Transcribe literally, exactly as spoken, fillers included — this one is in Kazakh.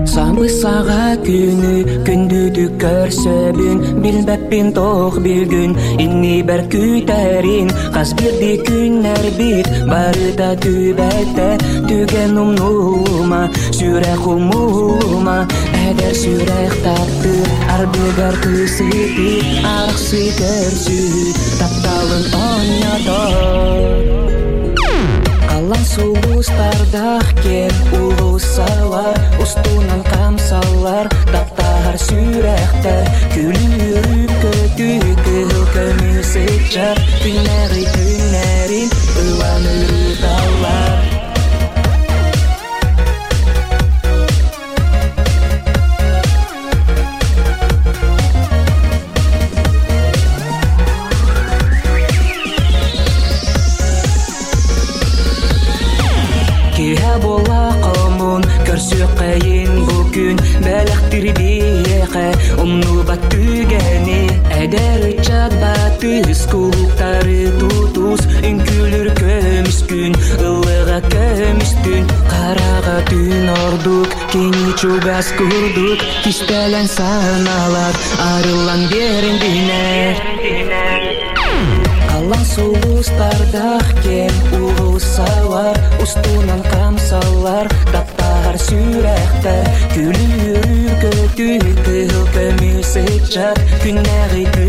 Самбы саға күні, күндүді көрсөбүн, билбеппин тоқ билгүн, инни бер күтәрин, қаз бирди күннер бит, барыта түбәтте, түген умнума, сүрек умума, әдер сүрек тапты, арбегар күсіти, арықсы көрсү, тапталын ойнадор. Қалан сұлыстардақ кеп ұлысалар, ұстунан қамсалар, таптағар сүректер, күліріп көтүкі көмісетчар, күнәрі күнәрін ұлан үріталар. Кеһә бола комун, көрсөк кайын бу күн, бәләктир биеқе, умну бат түгәне, әдәр чат батыс, кулуктары тутус, үнкүлүр көміс күн, ылыға көміс түн, қараға түн ордук, кені чугас курдук, кистәлән саналар, арылан берін динер. Қалан сұлыстардақ кеп ұлысалар, ұстунан қамсалар, таптағар сүректер, күліріп көтүкі көмісетчар, күнәғи күн